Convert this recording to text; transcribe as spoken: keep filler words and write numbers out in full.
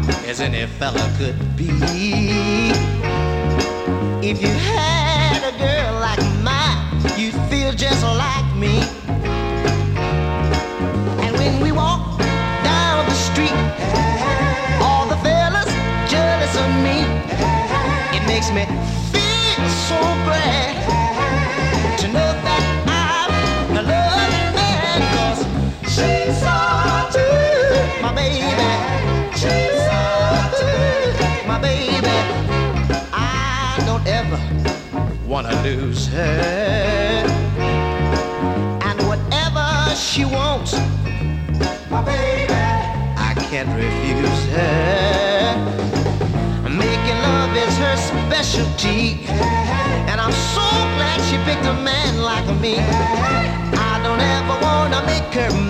as any fella could be. If you had a girl like mine, you'd feel just like me. And when we walk down the street, all the fellas jealous of me. It makes me feel so glad to know that I'm a loving man, 'cause she's so good, my baby. She's so good, my baby. I don't ever wanna lose her. And whatever she wants, my baby, I can't refuse her. Making love is her specialty, and I'm so glad she picked a man like me. I don't ever wanna make her